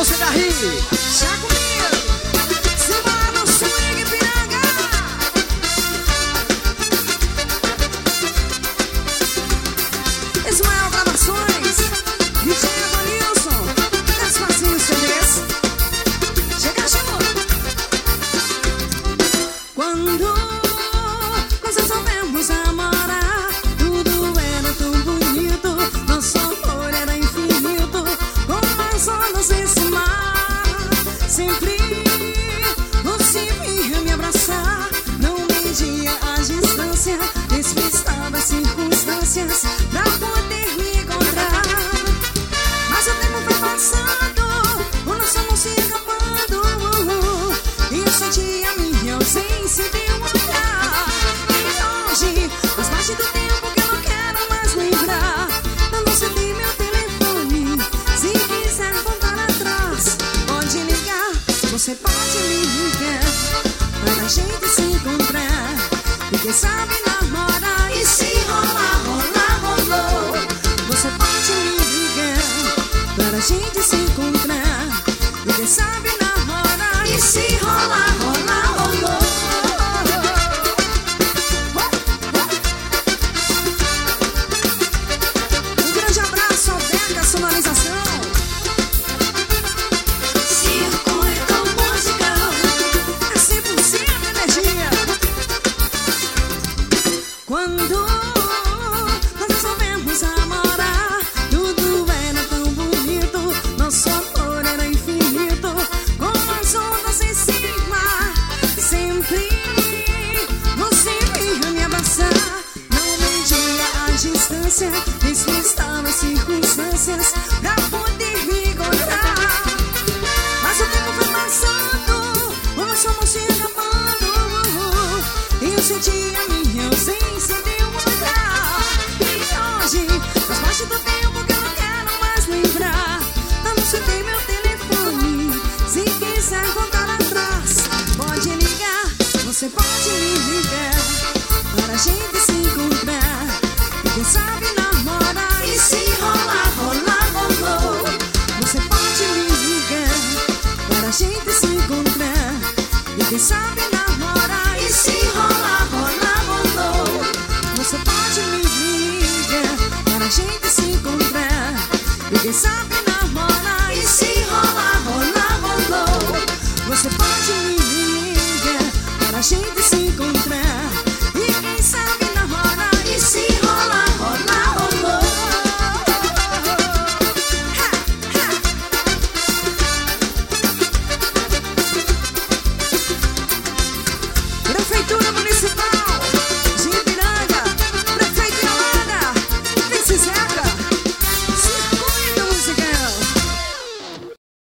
Você tá rindo? Já comigo, simbora no swing, piranga. Ismael Gravações, DJ Evanilson, Gasparzinho CDs. Chega junto. Quando nós resolvemos namorar, tudo era tão bonito, nosso amor era infinito, como as ondas desse mar. Sempre você vinha me abraçar, não media a distância, despistava as circunstâncias pra poder me encontrar. Mas o tempo foi passando, o nosso amor se acabando, e eu senti a minha ausência de um olhar. E hoje faz parte do tempo que eu não quero mais lembrar. Eu não sei meu telefone, se quiser voltar atrás, pode ligar, você pode me ligar, para a gente se encontrar, e quem sabe namorar, e se rolar, rolar, rolou. Você pode me ligar, para a gente se encontrar, e quem sabe